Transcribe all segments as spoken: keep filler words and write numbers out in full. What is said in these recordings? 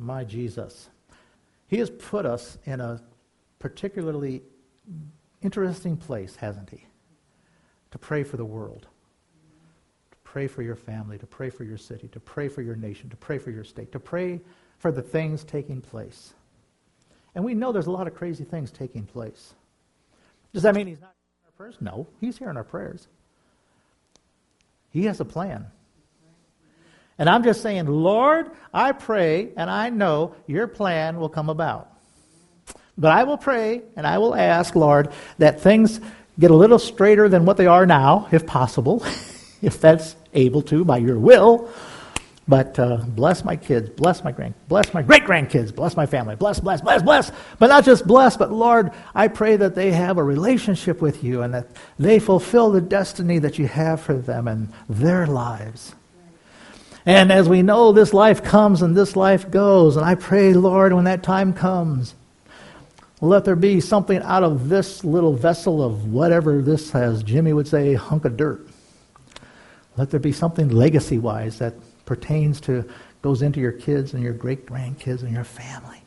my Jesus. He has put us in a particularly interesting place, hasn't he? To pray for the world, to pray for your family, to pray for your city, to pray for your nation, to pray for your state, to pray for the things taking place. And we know there's a lot of crazy things taking place. Does that mean he's not hearing our prayers? No, he's hearing our prayers. He has a plan. And I'm just saying, Lord, I pray and I know your plan will come about. But I will pray and I will ask, Lord, that things get a little straighter than what they are now, if possible, if that's able to, by your will. But uh, bless my kids, bless my grand, bless my great-grandkids, bless my family, bless, bless, bless, bless. But not just bless, but Lord, I pray that they have a relationship with you and that they fulfill the destiny that you have for them and their lives. And as we know, this life comes and this life goes. And I pray, Lord, when that time comes, let there be something out of this little vessel of whatever this has, Jimmy would say, hunk of dirt. Let there be something legacy-wise that pertains to, goes into your kids and your great-grandkids and your family.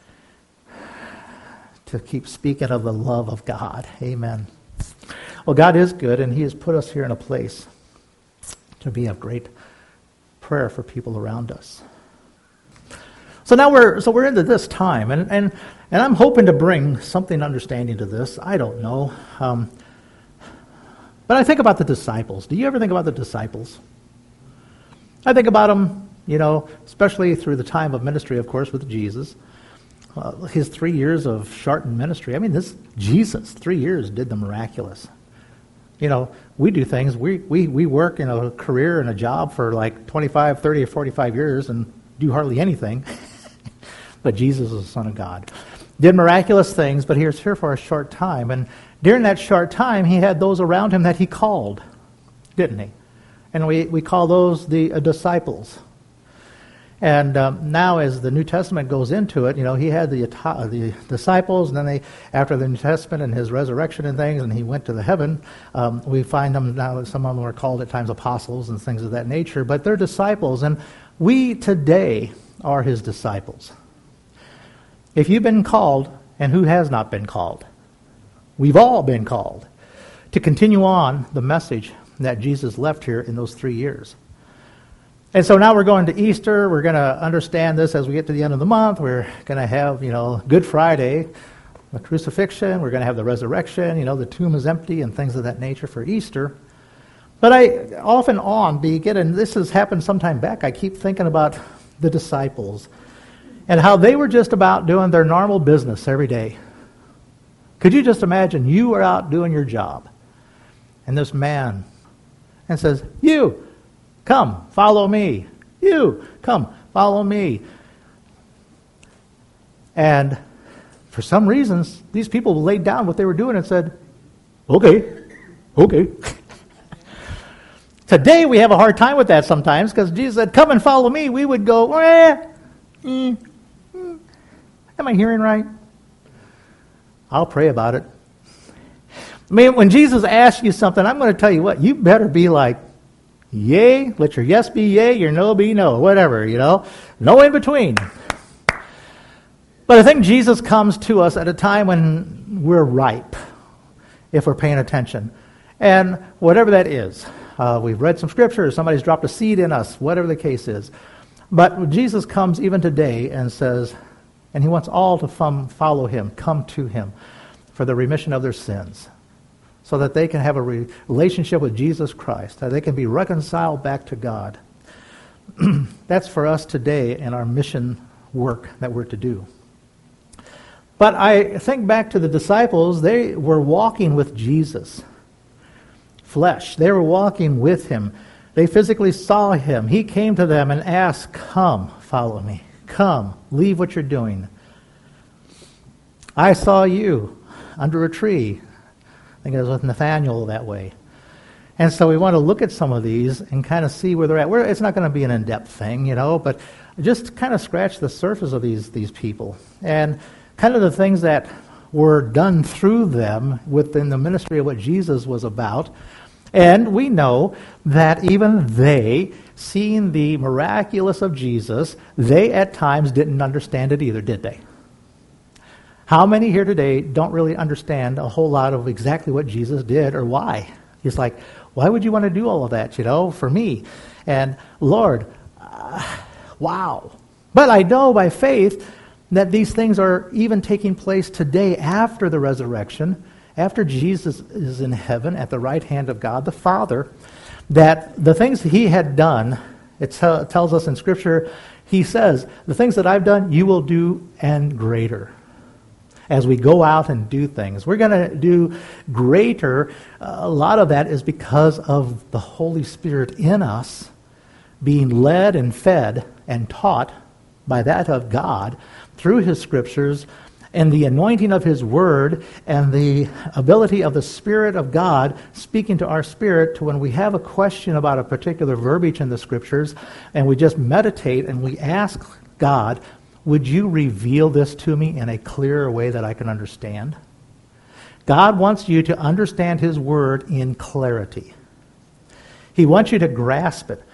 To keep speaking of the love of God. Amen. Well, God is good, and he has put us here in a place to be of great prayer for people around us. So now we're so we're into this time, and and and I'm hoping to bring something understanding to this. I don't know, um, but I think about the disciples. Do you ever think about the disciples? I think about them, you know, especially through the time of ministry, of course, with Jesus. Uh, his three years of shortened ministry. I mean, this Jesus, three years did the miraculous. You know, we do things, we, we, we work in a career and a job for like twenty-five, thirty, or forty-five years and do hardly anything. But Jesus is the Son of God. Did miraculous things, but he was here for a short time. And during that short time, he had those around him that he called, didn't he? And we, we call those the uh, disciples. And um, now as the New Testament goes into it, you know, he had the uh, the disciples, and then they, after the New Testament and his resurrection and things, and he went to the heaven, um, we find them now, some of them are called at times apostles and things of that nature, but they're disciples, and we today are his disciples. If you've been called, and who has not been called? We've all been called to continue on the message that Jesus left here in those three years. And so now we're going to Easter. We're going to understand this as we get to the end of the month. We're going to have, you know, Good Friday, the crucifixion. We're going to have the resurrection. You know, the tomb is empty and things of that nature for Easter. But I, off and on, begin, and this has happened some time back, I keep thinking about the disciples and how they were just about doing their normal business every day. Could you just imagine you were out doing your job, and this man and says, you, come, follow me. You, come, follow me. And for some reasons, these people laid down what they were doing and said, okay, okay. Today we have a hard time with that sometimes because Jesus said, come and follow me. We would go, eh, mm, mm. Am I hearing right? I'll pray about it. I mean, when Jesus asks you something, I'm going to tell you what, you better be like, yea, let your yes be yea, your no be no, whatever, you know. No in between. But I think Jesus comes to us at a time when we're ripe, if we're paying attention. And whatever that is, uh, we've read some scriptures, somebody's dropped a seed in us, whatever the case is. But Jesus comes even today and says, and he wants all to follow him, come to him for the remission of their sins, so that they can have a relationship with Jesus Christ, that they can be reconciled back to God. That's for us today in our mission work that we're to do. But I think back to the disciples, they were walking with Jesus. Flesh. They were walking with him. They physically saw him. He came to them and asked, come, follow me. Come, leave what you're doing. I saw you under a tree. I think it was with Nathaniel that way. And so we want to look at some of these and kind of see where they're at. We're, it's not going to be an in-depth thing, you know, but just kind of scratch the surface of these, these people. And kind of the things that were done through them within the ministry of what Jesus was about. And we know that even they seeing the miraculous of Jesus, they at times didn't understand it either, did they? How many here today don't really understand a whole lot of exactly what Jesus did or why? He's like, why would you want to do all of that, you know, for me? And Lord, uh, wow. But I know by faith that these things are even taking place today after the resurrection, after Jesus is in heaven at the right hand of God the Father, that the things he had done, it t- tells us in Scripture, he says, the things that I've done, you will do and greater. As we go out and do things, we're going to do greater. Uh, a lot of that is because of the Holy Spirit in us being led and fed and taught by that of God through his Scriptures and the anointing of his Word and the ability of the Spirit of God speaking to our spirit to when we have a question about a particular verbiage in the Scriptures and we just meditate and we ask God, would you reveal this to me in a clearer way that I can understand? God wants you to understand his word in clarity. He wants you to grasp it.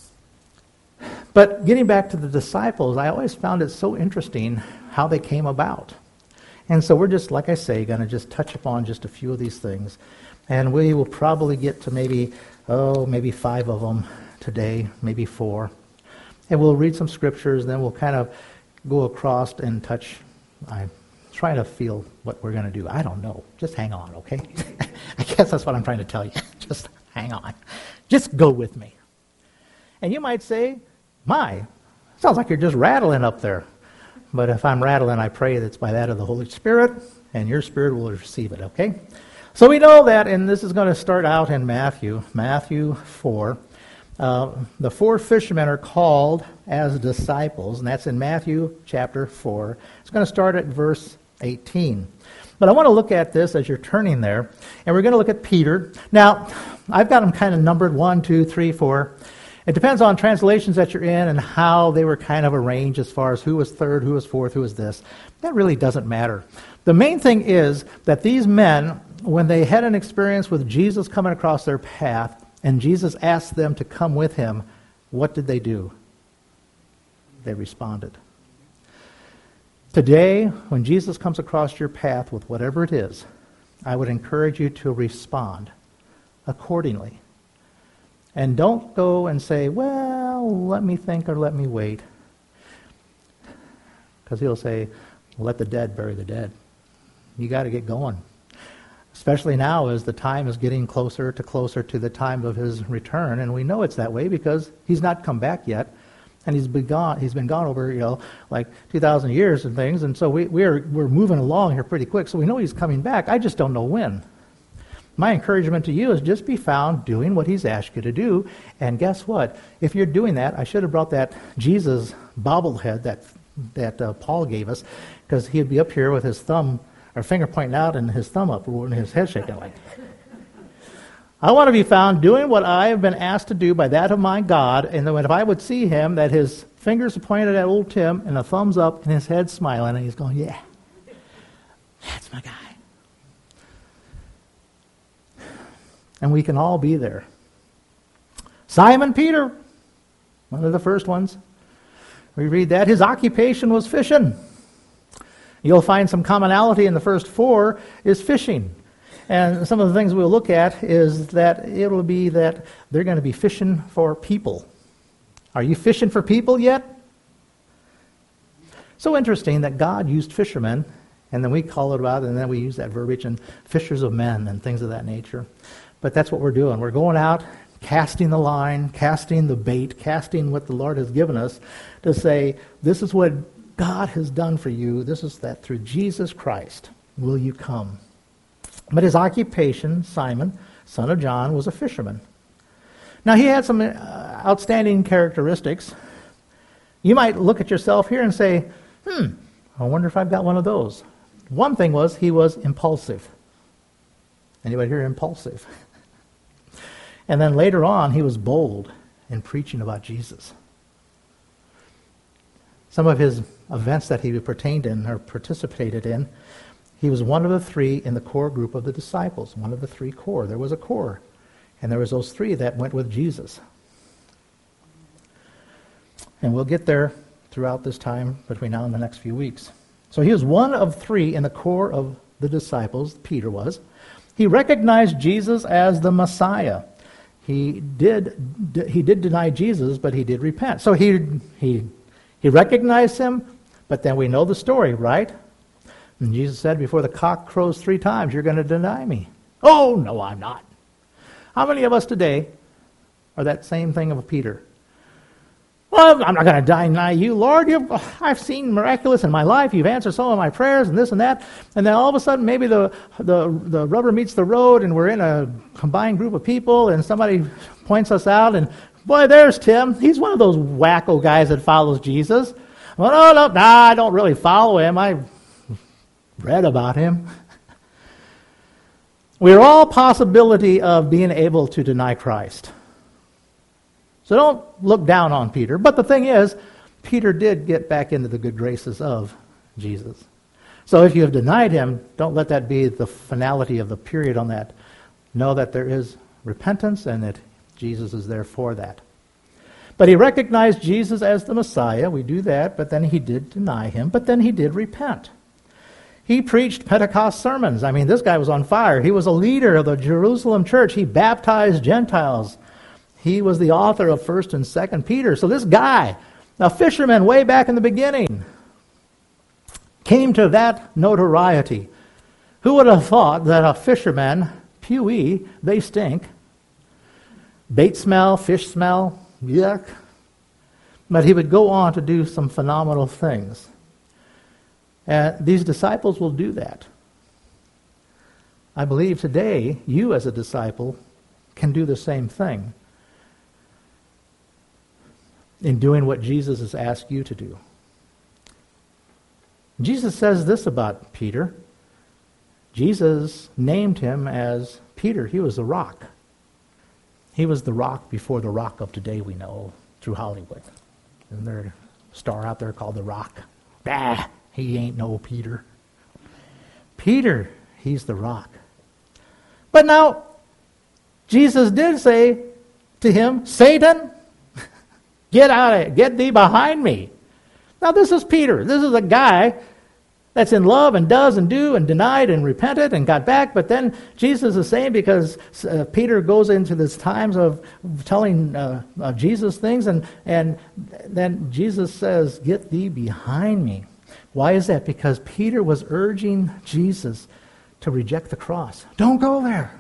But getting back to the disciples, I always found it so interesting how they came about. And so we're just, like I say, going to just touch upon just a few of these things. And we will probably get to maybe, oh, maybe five of them today, maybe four. And we'll read some scriptures, then we'll kind of go across and touch. I'm trying to feel what we're going to do. I don't know. Just hang on, okay? I guess that's what I'm trying to tell you. Just hang on. Just go with me. And you might say, my, sounds like you're just rattling up there. But if I'm rattling, I pray that it's by that of the Holy Spirit, and your spirit will receive it, okay? So we know that, and this is going to start out in Matthew, Matthew four. Uh, the four fishermen are called as disciples, and that's in Matthew chapter four. It's going to start at verse eighteen. But I want to look at this as you're turning there, and we're going to look at Peter. Now, I've got them kind of numbered one, two, three, four. It depends on translations that you're in and how they were kind of arranged as far as who was third, who was fourth, who was this. That really doesn't matter. The main thing is that these men, when they had an experience with Jesus coming across their path, and Jesus asked them to come with him, what did they do? They responded. Today, when Jesus comes across your path with whatever it is, I would encourage you to respond accordingly. And don't go and say, well, let me think or let me wait. Because he'll say, let the dead bury the dead. You got to get going. Especially now as the time is getting closer to closer to the time of his return. And we know it's that way because he's not come back yet. And he's been gone, he's been gone over, you know, like two thousand years and things. And so we, we're, we're moving along here pretty quick. So we know he's coming back. I just don't know when. My encouragement to you is just be found doing what he's asked you to do. And guess what? If you're doing that, I should have brought that Jesus bobblehead that, that uh, Paul gave us, because he'd be up here with his thumb or finger pointing out and his thumb up and his head shaking like. I want to be found doing what I have been asked to do by that of my God, and then if I would see him, that his fingers are pointed at old Tim and a thumbs up and his head smiling, and he's going, yeah, that's my guy. And we can all be there. Simon Peter, one of the first ones. We read that his occupation was fishing. You'll find some commonality in the first four is fishing. And some of the things we'll look at is that it will be that they're going to be fishing for people. Are you fishing for people yet? So interesting that God used fishermen, and then we call it about, and then we use that verbiage, and fishers of men and things of that nature. But that's what we're doing. We're going out, casting the line, casting the bait, casting what the Lord has given us to say, this is what God has done for you. This is that through Jesus Christ will you come. But his occupation, Simon, son of John, was a fisherman. Now he had some uh, outstanding characteristics. You might look at yourself here and say, hmm, I wonder if I've got one of those. One thing was he was impulsive. Anybody here impulsive? And then later on, he was bold in preaching about Jesus. Some of his events that he pertained in or participated in, he was one of the three in the core group of the disciples, one of the three core. There was a core, and there was those three that went with Jesus. And we'll get there throughout this time between now and the next few weeks. So he was one of three in the core of the disciples, Peter was. He recognized Jesus as the Messiah. He did he did deny Jesus, but he did repent. So he he he recognized him, but then we know the story, right? And Jesus said, before the cock crows three times, you're going to deny me. Oh, no, I'm not. How many of us today are that same thing of Peter? Well, I'm not going to deny you, Lord. You've, I've seen miraculous in my life. You've answered some of my prayers and this and that. And then all of a sudden, maybe the, the, the rubber meets the road and we're in a combined group of people and somebody points us out and, boy, there's Tim. He's one of those wacko guys that follows Jesus. Well, no, no, nah, I don't really follow him. I read about him. We're all possibility of being able to deny Christ. So don't look down on Peter. But the thing is, Peter did get back into the good graces of Jesus. So if you have denied him, don't let that be the finality of the period on that. Know that there is repentance and that Jesus is there for that. But he recognized Jesus as the Messiah. We do that, but then he did deny him. But then he did repent. He preached Pentecost sermons. I mean, this guy was on fire. He was a leader of the Jerusalem church. He baptized Gentiles. He was the author of First and Second Peter. So this guy, a fisherman way back in the beginning, came to that notoriety. Who would have thought that a fisherman, pewee, they stink, bait smell, fish smell, yuck, but he would go on to do some phenomenal things. And these disciples will do that. I believe today, you as a disciple can do the same thing in doing what Jesus has asked you to do. Jesus says this about Peter. Jesus named him as Peter. He was the rock. He was the rock before the rock of today we know through Hollywood. Isn't there a star out there called The Rock? Bah, he ain't no Peter. Peter, he's the rock. But now, Jesus did say to him, Satan, get out of it. Get thee behind me. Now this is Peter. This is a guy that's in love and does and do and denied and repented and got back. But then Jesus is saying, because uh, Peter goes into these times of telling uh, uh, Jesus things, and, and then Jesus says, get thee behind me. Why is that? Because Peter was urging Jesus to reject the cross. Don't go there.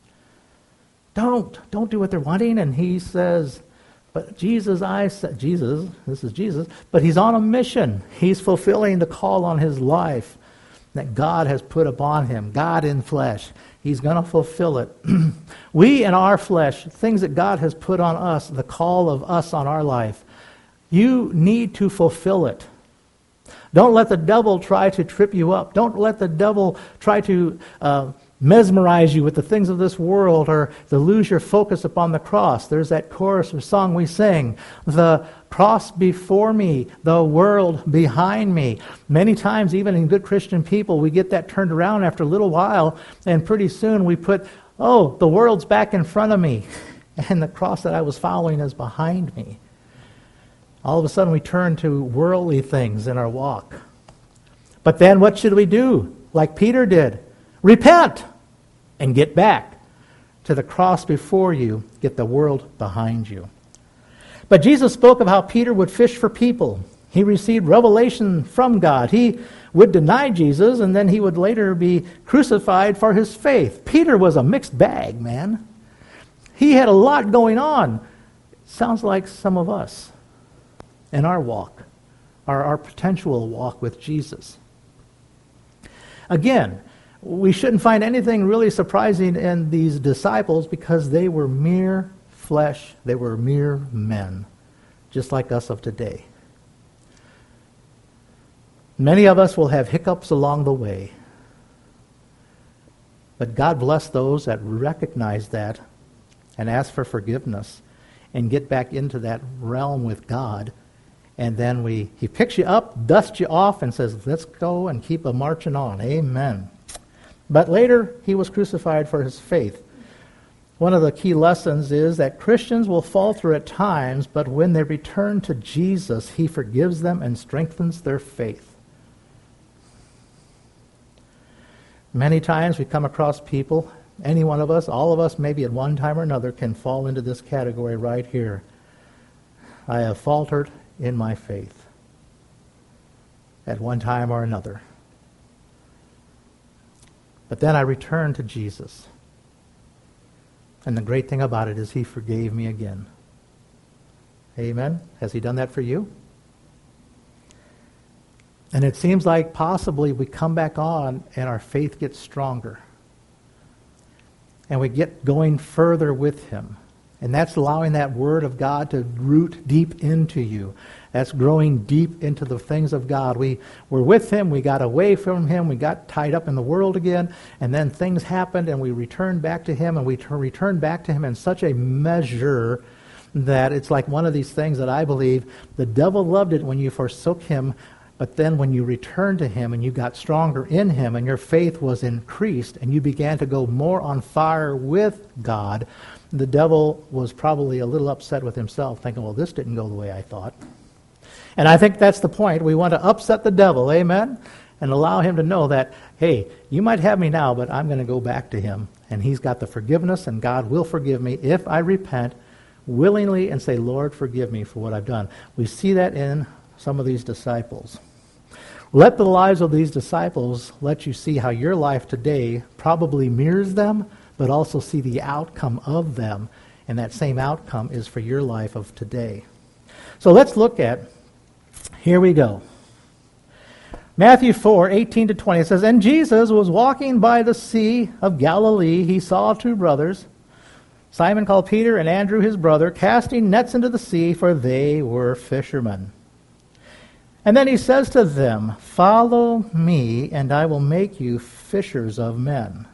Don't. Don't do what they're wanting. And he says, but Jesus, I said, Jesus, this is Jesus, but he's on a mission. He's fulfilling the call on his life that God has put upon him, God in flesh. He's going to fulfill it. We in our flesh, things that God has put on us, the call of us on our life, you need to fulfill it. Don't let the devil try to trip you up. Don't let the devil try to uh, mesmerize you with the things of this world or to lose your focus upon the cross. There's that chorus or song we sing, the cross before me, the world behind me. Many times, even in good Christian people, we get that turned around after a little while, and pretty soon we put, oh, the world's back in front of me, and the cross that I was following is behind me. All of a sudden we turn to worldly things in our walk. But then what should we do? Like Peter did. Repent and get back to the cross before you. Get the world behind you. But Jesus spoke of how Peter would fish for people. He received revelation from God. He would deny Jesus, and then he would later be crucified for his faith. Peter was a mixed bag, man. He had a lot going on. Sounds like some of us in our walk, our, our potential walk with Jesus. Again, we shouldn't find anything really surprising in these disciples because they were mere flesh. They were mere men, just like us of today. Many of us will have hiccups along the way. But God bless those that recognize that and ask for forgiveness and get back into that realm with God. And then we He picks you up, dusts you off, and says, let's go and keep a marching on. Amen. But later, he was crucified for his faith. One of the key lessons is that Christians will falter at times, but when they return to Jesus, he forgives them and strengthens their faith. Many times we come across people, any one of us, all of us maybe at one time or another, can fall into this category right here. I have faltered in my faith at one time or another. But then I returned to Jesus. And the great thing about it is he forgave me again. Amen? Has he done that for you? And it seems like possibly we come back on and our faith gets stronger. And we get going further with him. And that's allowing that word of God to root deep into you. That's growing deep into the things of God. We were with him, we got away from him, we got tied up in the world again, and then things happened and we returned back to him, and we t- returned back to him in such a measure that it's like one of these things that I believe the devil loved it when you forsook him, but then when you returned to him and you got stronger in him and your faith was increased and you began to go more on fire with God, the devil was probably a little upset with himself, thinking, well, this didn't go the way I thought. And I think that's the point. We want to upset the devil, amen, and allow him to know that, hey, you might have me now, but I'm going to go back to him. And he's got the forgiveness, and God will forgive me if I repent willingly and say, Lord, forgive me for what I've done. We see that in some of these disciples. Let the lives of these disciples let you see how your life today probably mirrors them, but also see the outcome of them. And that same outcome is for your life of today. So let's look at, here we go. Matthew four, eighteen to twenty, it says, And Jesus was walking by the Sea of Galilee. He saw two brothers, Simon called Peter and Andrew his brother, casting nets into the sea, for they were fishermen. And then he says to them, Follow me, and I will make you fishers of men.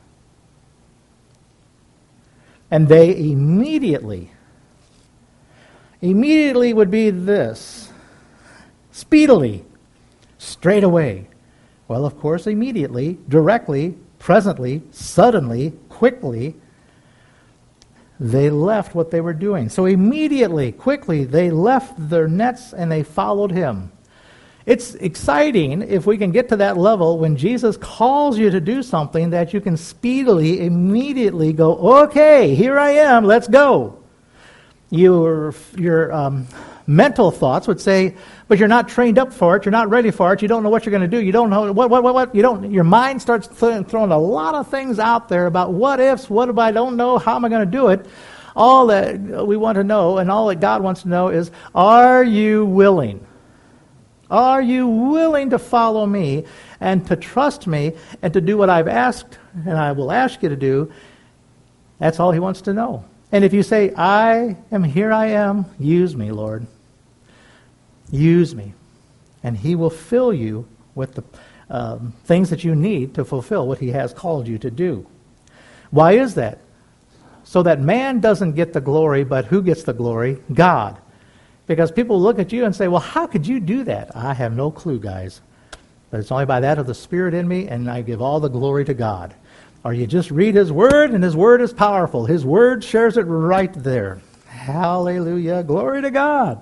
And they immediately, immediately would be this, speedily, straight away. Well, of course, immediately, directly, presently, suddenly, quickly, they left what they were doing. So immediately, quickly, they left their nets and they followed him. It's exciting if we can get to that level when Jesus calls you to do something that you can speedily, immediately go, okay, here I am, let's go. Your, your um, mental thoughts would say, but you're not trained up for it, you're not ready for it, you don't know what you're going to do, you don't know, what, what, what, what, you don't, your mind starts th- throwing a lot of things out there about what ifs, what if I don't know, how am I going to do it? All that we want to know, and all that God wants to know is, are you willing? Are you willing to follow me and to trust me and to do what I've asked and I will ask you to do? That's all he wants to know. And if you say, I am, here I am, use me, Lord. Use me. And he will fill you with the um, things that you need to fulfill what he has called you to do. Why is that? So that man doesn't get the glory, but who gets the glory? God. Because people look at you and say, well, how could you do that? I have no clue, guys. But it's only by that of the Spirit in me, and I give all the glory to God. Or you just read his word, and his word is powerful. His word shares it right there. Hallelujah. Glory to God.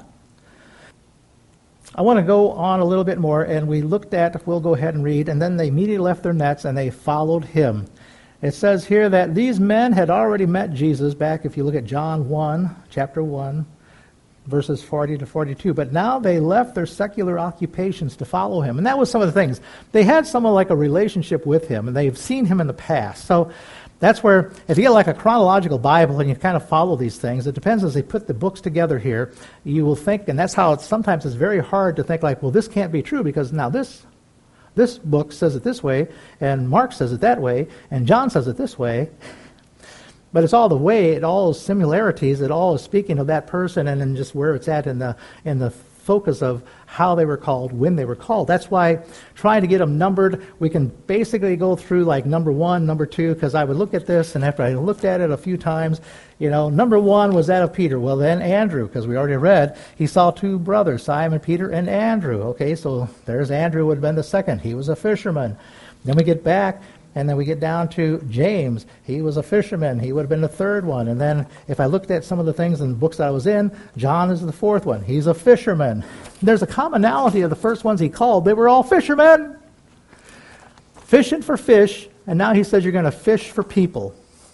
I want to go on a little bit more, and we looked at, we'll go ahead and read, and then they immediately left their nets, and they followed him. It says here that these men had already met Jesus back, if you look at John one, chapter one, verses forty to forty-two. But now they left their secular occupations to follow him. And that was some of the things. They had somewhat like a relationship with him, and they've seen him in the past. So that's where, if you get like a chronological Bible and you kind of follow these things, it depends as they put the books together here, you will think, and that's how it's, sometimes it's very hard to think like, well, this can't be true because now this, this book says it this way, and Mark says it that way, and John says it this way. But it's all the way, it all is similarities, it all is speaking of that person and then just where it's at in the in the focus of how they were called, when they were called. That's why trying to get them numbered, we can basically go through like number one, number two, because I would look at this, and after I looked at it a few times, you know, number one was that of Peter. Well, then Andrew, because we already read, he saw two brothers, Simon, Peter, and Andrew. Okay, so there's Andrew would have been the second. He was a fisherman. Then we get back, And then we get down to James. He was a fisherman. He would have been the third one. And then if I looked at some of the things in the books that I was in, John is the fourth one. He's a fisherman. There's a commonality of the first ones he called. They were all fishermen. Fishing for fish. And now he says you're going to fish for people.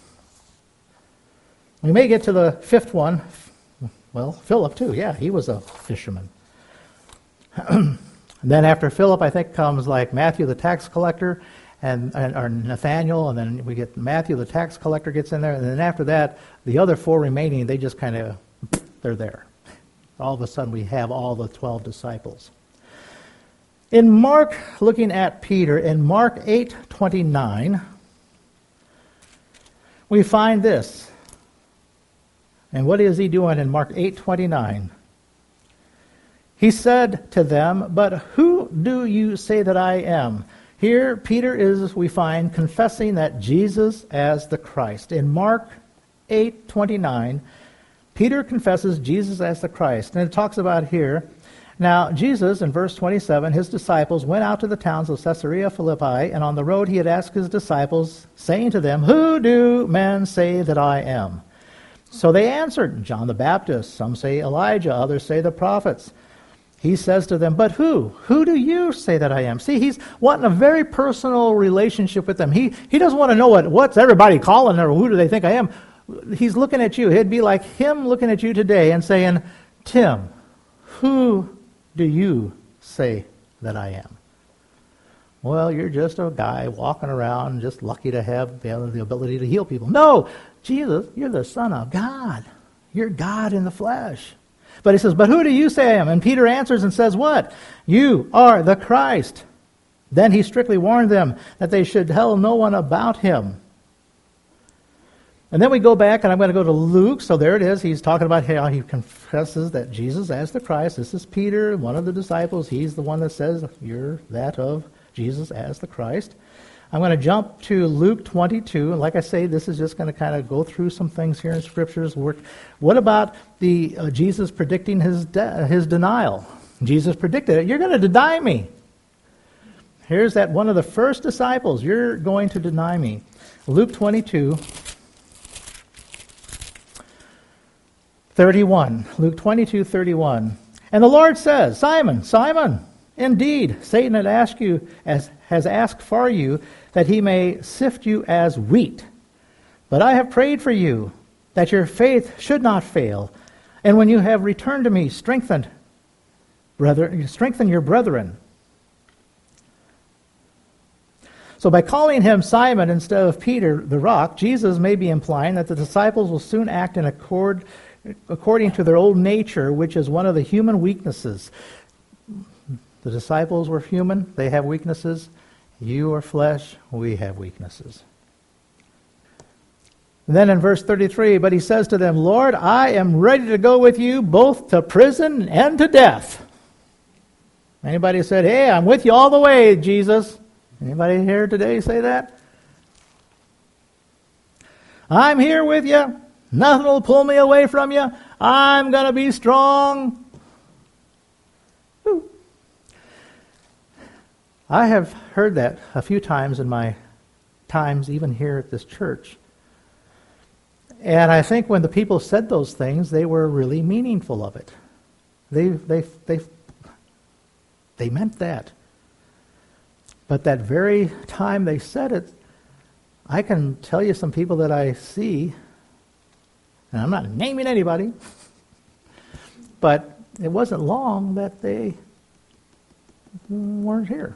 We may get to the fifth one. Well, Philip too. Yeah, he was a fisherman. And then after Philip, I think, comes like Matthew the tax collector. And, and or Nathaniel, and then we get Matthew, the tax collector, gets in there, and then after that, the other four remaining, they just kind of, they're there. All of a sudden, we have all the twelve disciples. In Mark, looking at Peter, in Mark eight twenty-nine, we find this. And what is he doing in Mark eight twenty-nine? He said to them, "But who do you say that I am?" Here, Peter is, we find, confessing that Jesus as the Christ. In Mark eight twenty-nine, Peter confesses Jesus as the Christ. And it talks about here, now Jesus, in verse twenty-seven, his disciples went out to the towns of Caesarea Philippi, and on the road he had asked his disciples, saying to them, "Who do men say that I am?" So they answered, "John the Baptist. Some say Elijah, others say the prophets." He says to them, "But who? Who do you say that I am?" See, he's wanting a very personal relationship with them. He he doesn't want to know what what's everybody calling or who do they think I am. He's looking at you. It'd be like him looking at you today and saying, "Tim, who do you say that I am?" Well, you're just a guy walking around, just lucky to have the ability to heal people. No, Jesus, you're the Son of God. You're God in the flesh. But he says, "But who do you say I am?" And Peter answers and says, "What? You are the Christ." Then he strictly warned them that they should tell no one about him. And then we go back, and I'm going to go to Luke. So there it is. He's talking about how he confesses that Jesus as the Christ. This is Peter, one of the disciples. He's the one that says, "You're that of Jesus as the Christ." I'm going to jump to Luke twenty-two. And like I say, this is just going to kind of go through some things here in Scriptures. What about the uh, Jesus predicting his de- his denial? Jesus predicted it. You're going to deny me. Here's that one of the first disciples. You're going to deny me. Luke twenty-two, thirty-one. Luke twenty-two, thirty-one. And the Lord says, "Simon, Simon, indeed, Satan had asked you, as has asked for you, that he may sift you as wheat. But I have prayed for you, that your faith should not fail. And when you have returned to me, strengthen, brother, strengthen your brethren." So by calling him Simon instead of Peter, the rock, Jesus may be implying that the disciples will soon act in accord, according to their old nature, which is one of the human weaknesses. The disciples were human. They have weaknesses. You are flesh. We have weaknesses. And then in verse thirty-three, "But he says to them, 'Lord, I am ready to go with you both to prison and to death.'" Anybody said, "Hey, I'm with you all the way, Jesus"? Anybody here today say that? "I'm here with you. Nothing will pull me away from you. I'm going to be strong." Woo. I have heard that a few times in my times, even here at this church. And I think when the people said those things, they were really meaningful of it. They they they they meant that. But that very time they said it, I can tell you some people that I see, and I'm not naming anybody, but it wasn't long that they weren't here,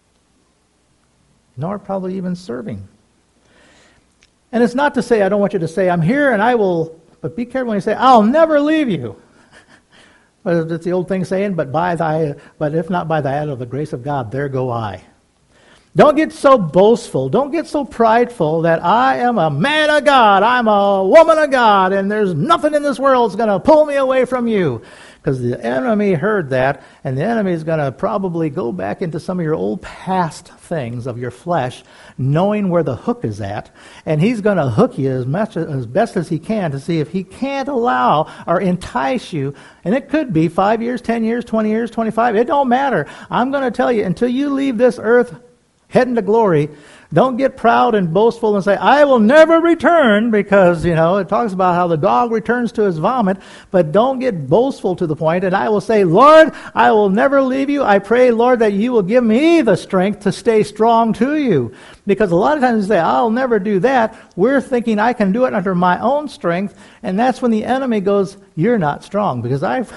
nor probably even serving. And it's not to say, I don't want you to say, "I'm here and I will," but be careful when you say, "I'll never leave you." But it's the old thing saying, but by thy, but if not by thy, out of the grace of God, there go I. Don't get so boastful. Don't get so prideful that I am a man of God, I'm a woman of God, and there's nothing in this world that's going to pull me away from you. Because the enemy heard that, and the enemy is going to probably go back into some of your old past things of your flesh, knowing where the hook is at, and he's going to hook you as much as best as he can to see if he can't allow or entice you. And it could be five years, ten years, twenty years, twenty-five. It don't matter. I'm going to tell you, until you leave this earth heading to glory, don't get proud and boastful and say, I will never return, because, you know, it talks about how the dog returns to his vomit, but don't get boastful to the point, and I will say, Lord, I will never leave you. I pray, Lord, that you will give me the strength to stay strong to you. Because a lot of times we say, I'll never do that. We're thinking I can do it under my own strength, and that's when the enemy goes, you're not strong, because I've...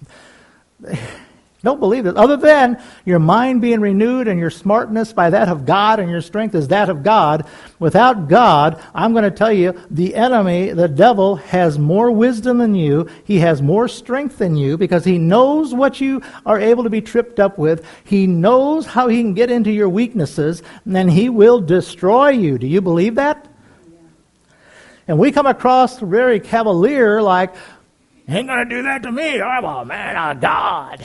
Don't believe it. Other than your mind being renewed and your smartness by that of God and your strength is that of God. Without God, I'm going to tell you, the enemy, the devil, has more wisdom than you. He has more strength than you because he knows what you are able to be tripped up with. He knows how he can get into your weaknesses, and then he will destroy you. Do you believe that? Yeah. And we come across very cavalier, like, ain't going to do that to me. I'm a man of God.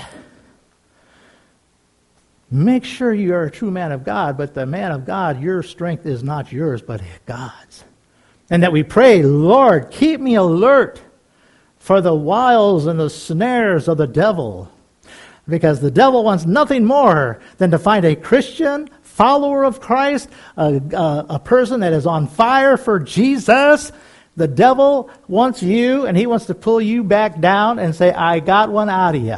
Make sure you are a true man of God, but the man of God, your strength is not yours, but God's. And that we pray, Lord, keep me alert for the wiles and the snares of the devil. Because the devil wants nothing more than to find a Christian, follower of Christ, a, a, a person that is on fire for Jesus. The devil wants you, and he wants to pull you back down and say, I got one out of you.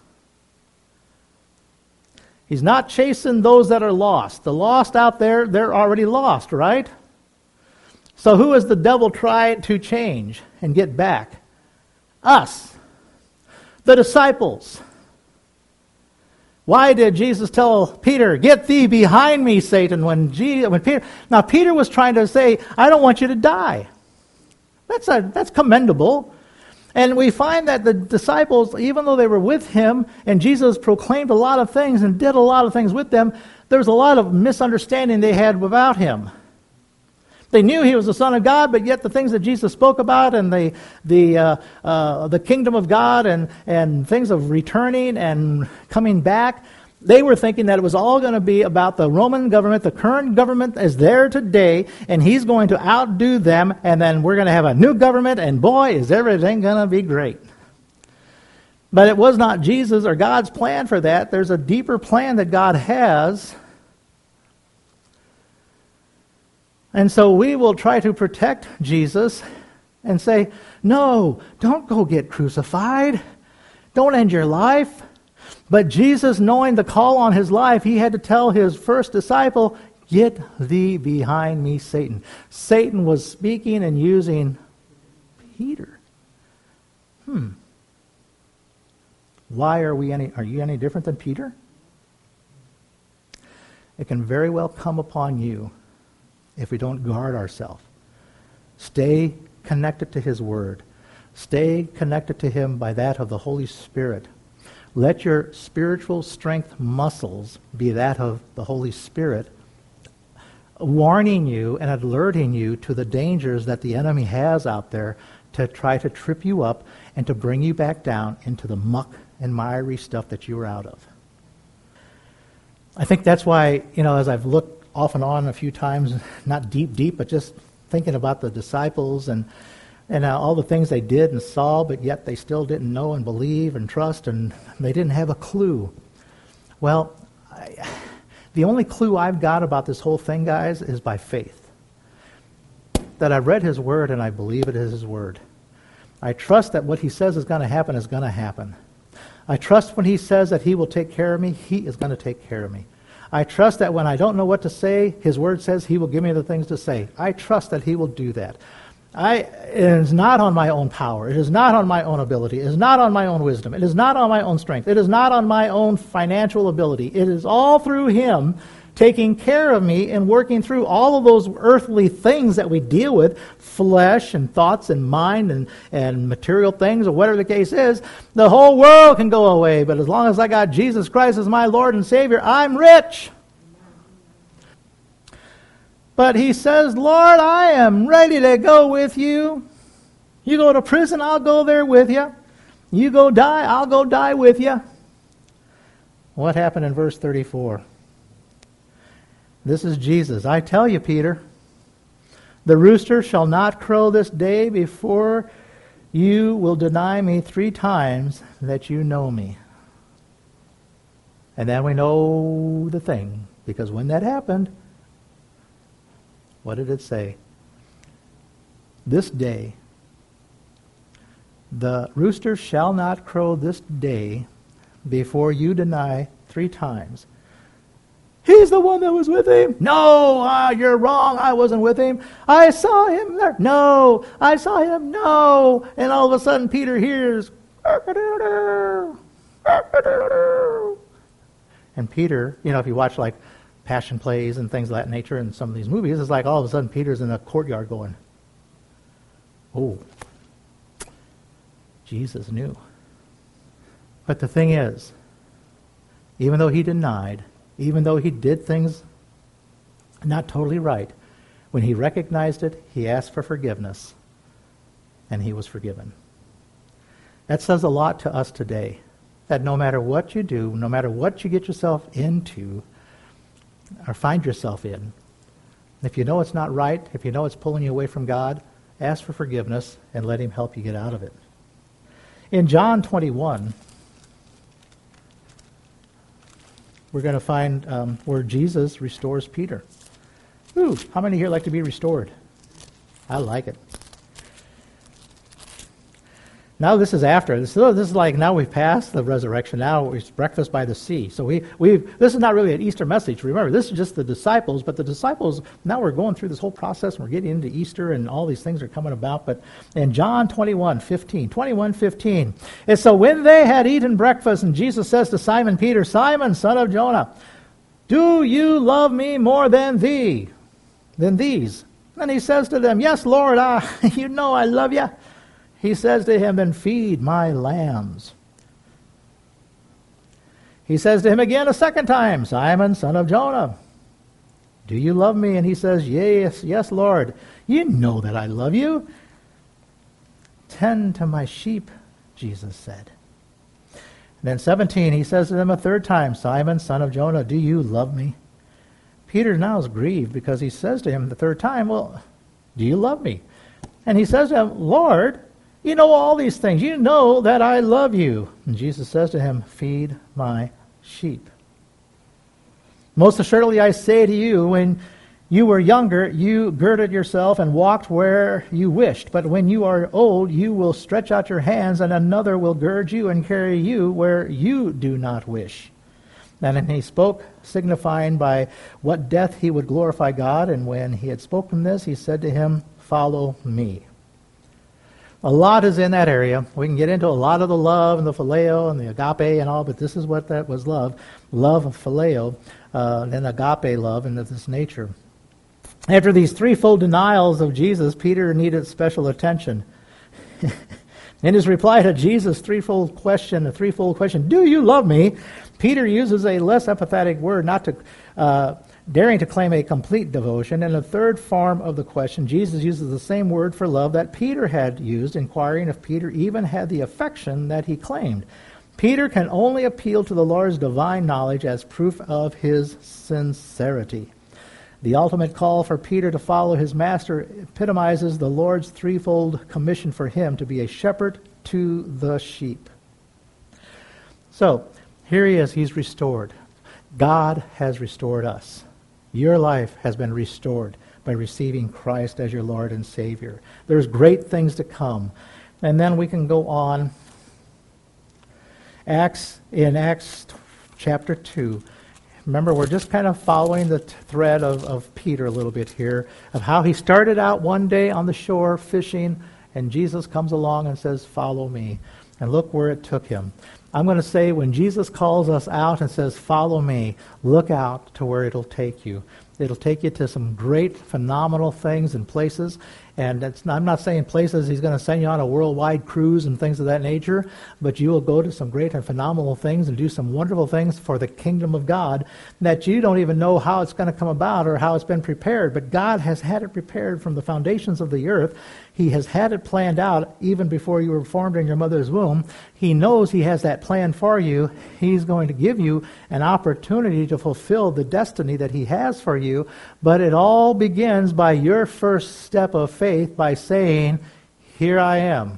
He's not chasing those that are lost. The lost out there, they're already lost, right? So who is the devil trying to change and get back? Us. The disciples. Why did Jesus tell Peter, get thee behind me, Satan, when, Jesus, when Peter... Now, Peter was trying to say, I don't want you to die. That's, a, that's commendable. And we find that the disciples, even though they were with him, and Jesus proclaimed a lot of things and did a lot of things with them, there was a lot of misunderstanding they had about him. They knew he was the Son of God, but yet the things that Jesus spoke about and the the uh, uh, the kingdom of God and, and things of returning and coming back, they were thinking that it was all going to be about the Roman government. The current government is there today, and he's going to outdo them, and then we're going to have a new government, and boy, is everything going to be great. But it was not Jesus or God's plan for that. There's a deeper plan that God has. And so we will try to protect Jesus and say, no, don't go get crucified. Don't end your life. But Jesus, knowing the call on his life, he had to tell his first disciple, get thee behind me, Satan. Satan was speaking and using Peter. Hmm. Why are we any, are you any different than Peter? It can very well come upon you if we don't guard ourselves. Stay connected to his word. Stay connected to him by that of the Holy Spirit. Let your spiritual strength muscles be that of the Holy Spirit, warning you and alerting you to the dangers that the enemy has out there to try to trip you up and to bring you back down into the muck and miry stuff that you were out of. I think that's why, you know, as I've looked off and on a few times, not deep, deep, but just thinking about the disciples and And uh, all the things they did and saw, but yet they still didn't know and believe and trust, and they didn't have a clue. Well, I, the only clue I've got about this whole thing, guys, is by faith. That I've read his word and I believe it is his word. I trust that what he says is going to happen is going to happen. I trust when he says that he will take care of me, he is going to take care of me. I trust that when I don't know what to say, his word says he will give me the things to say. I trust that he will do that. I, it is not on my own power. It is not on my own ability. It is not on my own wisdom. It is not on my own strength. It is not on my own financial ability. It is all through him taking care of me and working through all of those earthly things that we deal with, flesh and thoughts and mind and, and material things or whatever the case is. The whole world can go away, but as long as I got Jesus Christ as my Lord and Savior, I'm rich. But he says, Lord, I am ready to go with you. You go to prison, I'll go there with you. You go die, I'll go die with you. What happened in verse thirty-four? This is Jesus. I tell you, Peter, the rooster shall not crow this day before you will deny me three times that you know me. And then we know the thing. Because when that happened, what did it say? This day, the rooster shall not crow this day before you deny three times. He's the one that was with him. No, ah, you're wrong. I wasn't with him. I saw him there. No, I saw him. No. And all of a sudden Peter hears, and Peter, you know, if you watch like passion plays and things of that nature in some of these movies, it's like all of a sudden Peter's in a courtyard going, oh, Jesus knew. But the thing is, even though he denied, even though he did things not totally right, when he recognized it, he asked for forgiveness, and he was forgiven. That says a lot to us today, that no matter what you do, no matter what you get yourself into or find yourself in, if you know it's not right, if you know it's pulling you away from God, ask for forgiveness and let him help you get out of it. In John twenty-one, we're going to find um, where Jesus restores Peter. Ooh, how many here like to be restored? I like it. Now this is after. This, this is like now we've passed the resurrection. Now it's breakfast by the sea. So we we this is not really an Easter message. Remember, this is just the disciples. But the disciples, now we're going through this whole process and we're getting into Easter and all these things are coming about. But in John twenty-one fifteen, twenty-one fifteen, it's so when they had eaten breakfast, and Jesus says to Simon Peter, Simon, son of Jonah, do you love me more than thee, than these? And he says to them, yes, Lord, I, you know I love you. He says to him, then feed my lambs. He says to him again a second time, Simon, son of Jonah, do you love me? And he says, yes, yes, Lord. You know that I love you. Tend to my sheep, Jesus said. And then seventeen, he says to them a third time, Simon, son of Jonah, do you love me? Peter now is grieved because he says to him the third time, well, do you love me? And he says to him, Lord, you know all these things. You know that I love you. And Jesus says to him, feed my sheep. Most assuredly I say to you, when you were younger, you girded yourself and walked where you wished. But when you are old, you will stretch out your hands, and another will gird you and carry you where you do not wish. And he spoke, signifying by what death he would glorify God. And when he had spoken this, he said to him, follow me. A lot is in that area. We can get into a lot of the love and the phileo and the agape and all, but this is what that was love. Love of phileo uh, and agape love and of this nature. After these threefold denials of Jesus, Peter needed special attention. In his reply to Jesus' threefold question, a threefold question, do you love me? Peter uses a less emphatic word, not to uh, daring to claim a complete devotion. And the third form of the question, Jesus uses the same word for love that Peter had used, inquiring if Peter even had the affection that he claimed. Peter can only appeal to the Lord's divine knowledge as proof of his sincerity. The ultimate call for Peter to follow his master epitomizes the Lord's threefold commission for him to be a shepherd to the sheep. So, here he is, he's restored. God has restored us. Your life has been restored by receiving Christ as your Lord and Savior. There's great things to come. And then we can go on. Acts, in Acts chapter two, remember, we're just kind of following the thread of, of Peter a little bit here, of how he started out one day on the shore fishing, and Jesus comes along and says, follow me. And look where it took him. I'm going to say when Jesus calls us out and says, follow me, look out to where it'll take you. It'll take you to some great, phenomenal things and places. And it's, I'm not saying places he's going to send you on a worldwide cruise and things of that nature, but you will go to some great and phenomenal things and do some wonderful things for the kingdom of God that you don't even know how it's going to come about or how it's been prepared. But God has had it prepared from the foundations of the earth. He has had it planned out even before you were formed in your mother's womb. He knows he has that plan for you. He's going to give you an opportunity to fulfill the destiny that he has for you. But it all begins by your first step of faith, by saying, here I am.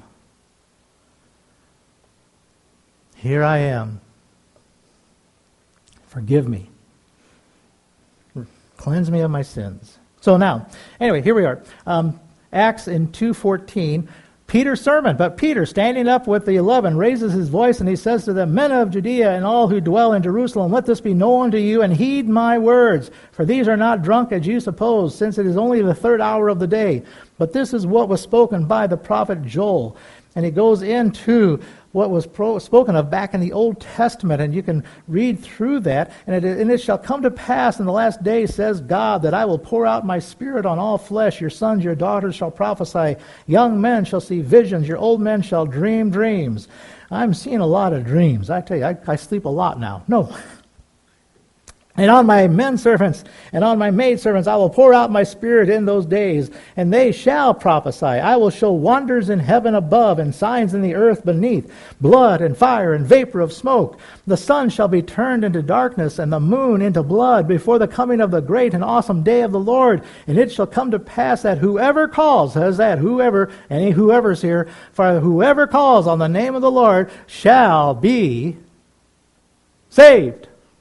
Here I am. Forgive me. Cleanse me of my sins. So now, anyway, here we are. Um, Acts in two fourteen, Peter's sermon. But Peter, standing up with the eleven, raises his voice and he says to them, Men of Judea and all who dwell in Jerusalem, let this be known to you and heed my words. For these are not drunk as you suppose, since it is only the third hour of the day. But this is what was spoken by the prophet Joel. And he goes into what was pro- spoken of back in the Old Testament, and you can read through that. And it, and it shall come to pass in the last days, says God, that I will pour out my spirit on all flesh. Your sons, your daughters shall prophesy. Young men shall see visions. Your old men shall dream dreams. I'm seeing a lot of dreams. I tell you, I, I sleep a lot now. No. And on my men servants and on my maid servants I will pour out my spirit in those days, and they shall prophesy. I will show wonders in heaven above and signs in the earth beneath, blood and fire and vapor of smoke. The sun shall be turned into darkness and the moon into blood before the coming of the great and awesome day of the Lord. And it shall come to pass that whoever calls, says that, whoever, any whoever's here, for whoever calls on the name of the Lord shall be saved.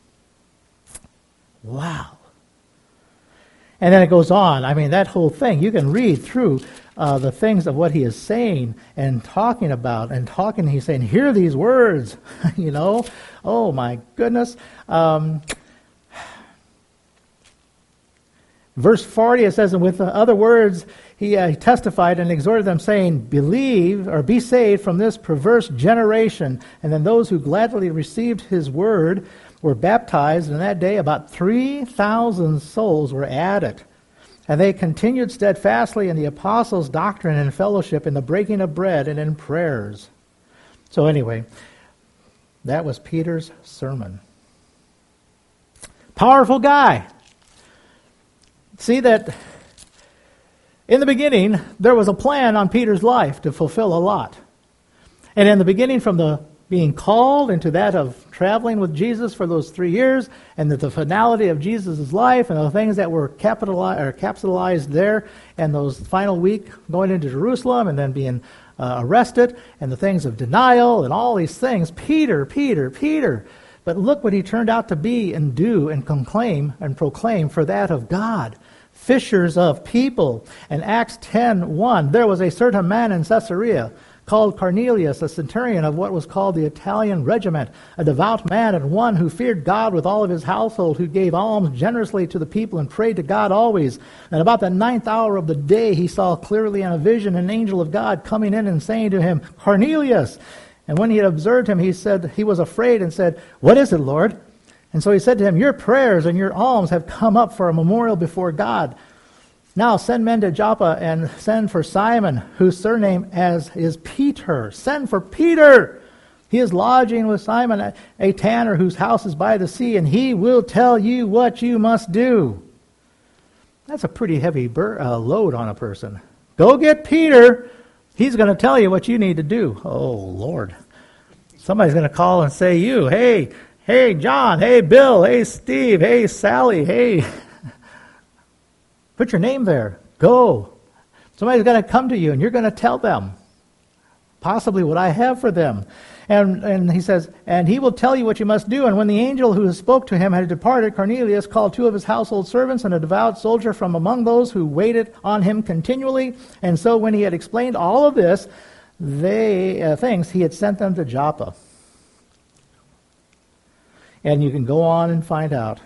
Wow. And then it goes on. I mean, that whole thing, you can read through uh, the things of what he is saying and talking about and talking. He's saying, hear these words, you know. Oh, my goodness. Um, verse forty, it says, and with other words, he uh, testified and exhorted them, saying, believe or be saved from this perverse generation. And then those who gladly received his word were baptized, and that day about three thousand souls were added. And they continued steadfastly in the apostles' doctrine and fellowship, in the breaking of bread and in prayers. So anyway, that was Peter's sermon. Powerful guy. See that in the beginning, there was a plan on Peter's life to fulfill a lot. And in the beginning, from the being called into that of traveling with Jesus for those three years, and that the finality of Jesus' life, and the things that were capitalized or capitalized there, and those final week going into Jerusalem, and then being uh, arrested, and the things of denial, and all these things. Peter, Peter, Peter. But look what he turned out to be and do and proclaim and proclaim for that of God. Fishers of people. In Acts ten one, there was a certain man in Caesarea called Cornelius, a centurion of what was called the Italian regiment, a devout man and one who feared God with all of his household, who gave alms generously to the people and prayed to God always. And about the ninth hour of the day he saw clearly in a vision an angel of God coming in and saying to him, Cornelius. And when he had observed him, he said he was afraid and said, What is it, Lord? And so he said to him, Your prayers and your alms have come up for a memorial before God. Now send men to Joppa and send for Simon, whose surname as is Peter. Send for Peter. He is lodging with Simon, a tanner whose house is by the sea, and he will tell you what you must do. That's a pretty heavy bur- uh, load on a person. Go get Peter. He's going to tell you what you need to do. Oh, Lord. Somebody's going to call and say, you, hey, hey, John, hey, Bill, hey, Steve, hey, Sally, hey. Put your name there. Go. Somebody's going to come to you, and you're going to tell them possibly what I have for them. And and he says, and he will tell you what you must do. And when the angel who spoke to him had departed, Cornelius called two of his household servants and a devout soldier from among those who waited on him continually. And so when he had explained all of this, they uh, things, he had sent them to Joppa. And you can go on and find out.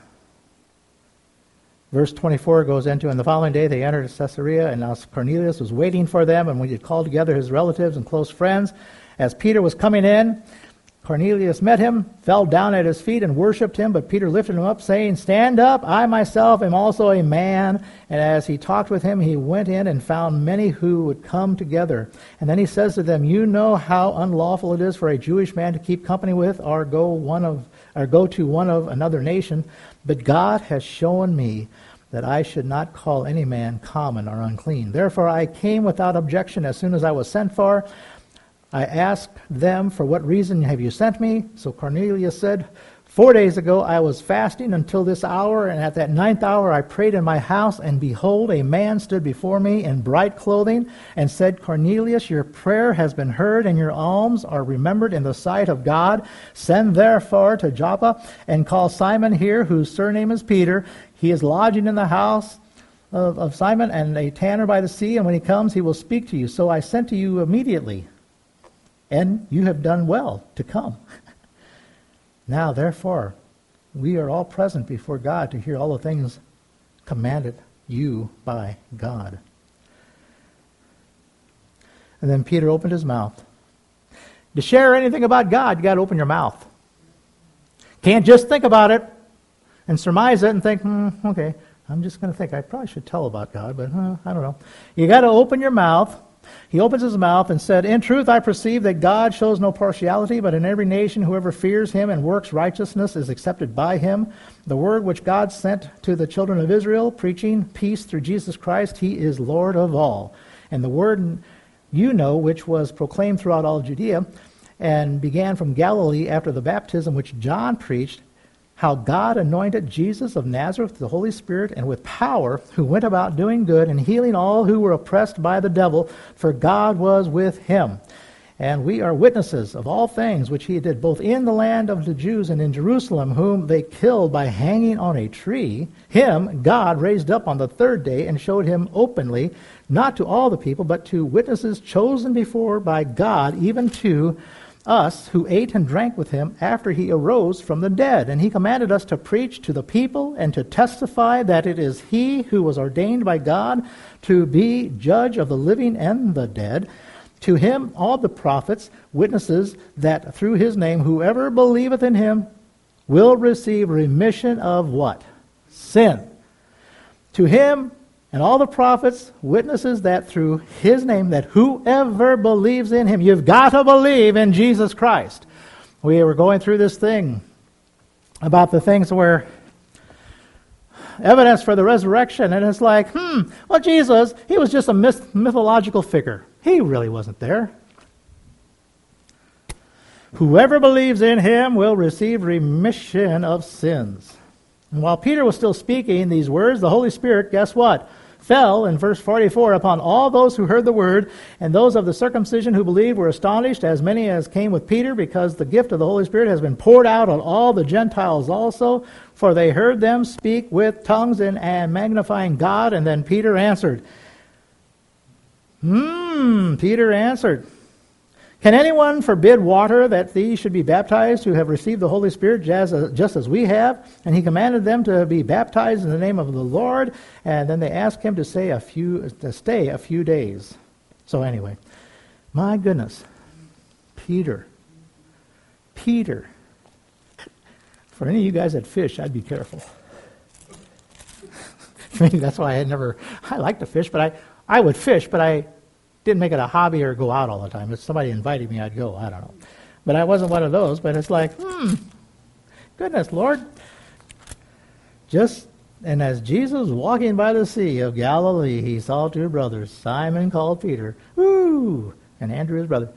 Verse twenty-four goes into, and the following day they entered Caesarea, and now Cornelius was waiting for them, and when he had called together his relatives and close friends, as Peter was coming in, Cornelius met him, fell down at his feet, and worshipped him. But Peter lifted him up, saying, Stand up, I myself am also a man. And as he talked with him, he went in and found many who would come together. And then he says to them, You know how unlawful it is for a Jewish man to keep company with or go one of or go to one of another nation. But God has shown me that I should not call any man common or unclean. Therefore I came without objection as soon as I was sent for. I asked them, For what reason have you sent me? So Cornelius said, Four days ago I was fasting until this hour, and at that ninth hour I prayed in my house, and behold, a man stood before me in bright clothing, and said, Cornelius, your prayer has been heard, and your alms are remembered in the sight of God. Send therefore to Joppa, and call Simon here, whose surname is Peter. He is lodging in the house of, of Simon, and a tanner by the sea, and when he comes he will speak to you. So I sent to you immediately, and you have done well to come. Now, therefore, we are all present before God to hear all the things commanded you by God. And then Peter opened his mouth. To share anything about God, you got to open your mouth. Can't just think about it and surmise it and think, hmm, okay, I'm just going to think I probably should tell about God, but huh, I don't know. You got to open your mouth. He opens his mouth and said, In truth I perceive that God shows no partiality, but in every nation whoever fears him and works righteousness is accepted by him. The word which God sent to the children of Israel, preaching peace through Jesus Christ, he is Lord of all. And the word you know, which was proclaimed throughout all Judea, and began from Galilee after the baptism which John preached, how God anointed Jesus of Nazareth with the Holy Spirit and with power, who went about doing good and healing all who were oppressed by the devil, for God was with him. And we are witnesses of all things which he did, both in the land of the Jews and in Jerusalem, whom they killed by hanging on a tree. Him God raised up on the third day and showed him openly, not to all the people, but to witnesses chosen before by God, even to us who ate and drank with him after he arose from the dead. And he commanded us to preach to the people and to testify that it is he who was ordained by God to be judge of the living and the dead. To him all the prophets witnesses that through his name whoever believeth in him will receive remission of what? Sin. To him and all the prophets witnesses that through his name, that whoever believes in him, you've got to believe in Jesus Christ. We were going through this thing about the things where evidence for the resurrection, and it's like, hmm, well, Jesus, he was just a myth- mythological figure. He really wasn't there. Whoever believes in him will receive remission of sins. And while Peter was still speaking these words, the Holy Spirit, guess what? Fell in verse forty-four upon all those who heard the word, and those of the circumcision who believed were astonished, as many as came with Peter, because the gift of the Holy Spirit has been poured out on all the Gentiles also, for they heard them speak with tongues and, and magnifying God. And then Peter answered. Hmm, Peter answered. Can anyone forbid water that these should be baptized who have received the Holy Spirit just as, just as we have? And he commanded them to be baptized in the name of the Lord. And then they asked him to stay a few to stay a few days. So anyway, my goodness, Peter, Peter. For any of you guys that fish, I'd be careful. Maybe that's why I had never. I like to fish, but I I would fish, but I didn't make it a hobby or go out all the time. If somebody invited me, I'd go. I don't know. But I wasn't one of those. But it's like, hmm, goodness, Lord. Just, and as Jesus was walking by the Sea of Galilee, he saw two brothers, Simon called Peter, woo, and Andrew his brother.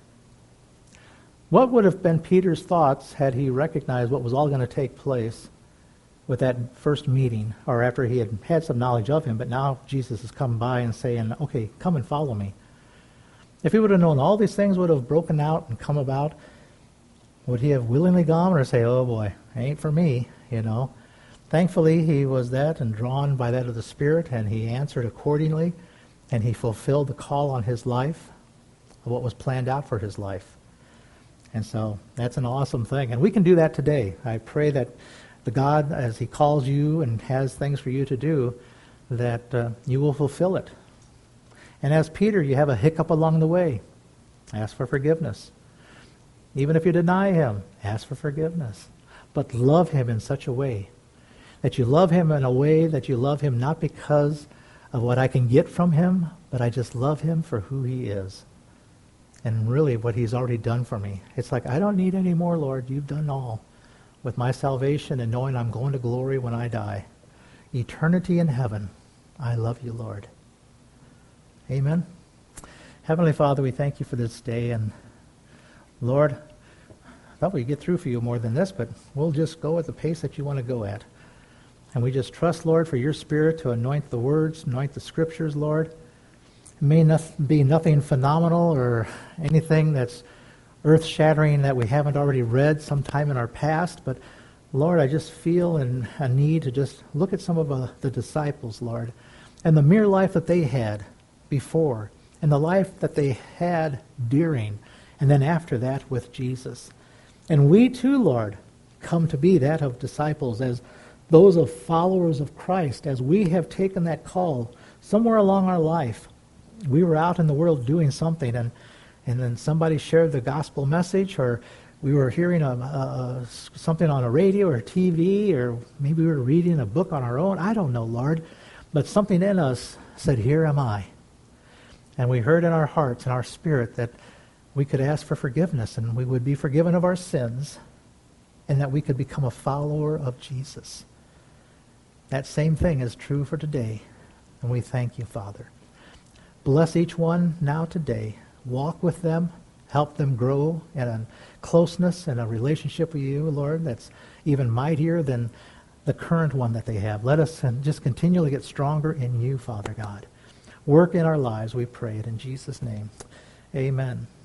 What would have been Peter's thoughts had he recognized what was all going to take place with that first meeting, or after he had had some knowledge of him, but now Jesus has come by and saying, okay, come and follow me. If he would have known all these things would have broken out and come about, would he have willingly gone or say, oh boy, ain't for me, you know? Thankfully, he was that and drawn by that of the Spirit, and he answered accordingly, and he fulfilled the call on his life of what was planned out for his life. And so that's an awesome thing. And we can do that today. I pray that the God, as he calls you and has things for you to do, that uh, you will fulfill it. And as Peter, you have a hiccup along the way. Ask for forgiveness. Even if you deny him, ask for forgiveness. But love him in such a way that you love him in a way that you love him not because of what I can get from him, but I just love him for who he is. And really what he's already done for me. It's like, I don't need any more, Lord. You've done all. With my salvation and knowing I'm going to glory when I die. Eternity in heaven. I love you, Lord. Amen. Heavenly Father, we thank you for this day. And Lord, thought we'd get through for you more than this, but we'll just go at the pace that you want to go at. And we just trust, Lord, for your Spirit to anoint the words, anoint the Scriptures, Lord. It may not be nothing phenomenal or anything that's earth-shattering that we haven't already read sometime in our past, but Lord, I just feel in a need to just look at some of uh, the disciples, Lord, and the mere life that they had before, and the life that they had during, and then after that with Jesus. And we too, Lord, come to be that of disciples, as those of followers of Christ, as we have taken that call somewhere along our life. We were out in the world doing something, and, and then somebody shared the gospel message, or we were hearing a, a, something on a radio or T V, or maybe we were reading a book on our own. I don't know, Lord. But something in us said, here am I. And we heard in our hearts and our spirit that we could ask for forgiveness and we would be forgiven of our sins, and that we could become a follower of Jesus. That same thing is true for today. And we thank you, Father. Bless each one now today. Walk with them. Help them grow in a closeness and a relationship with you, Lord, that's even mightier than the current one that they have. Let us just continually get stronger in you, Father God. Work in our lives, we pray it in Jesus' name. Amen.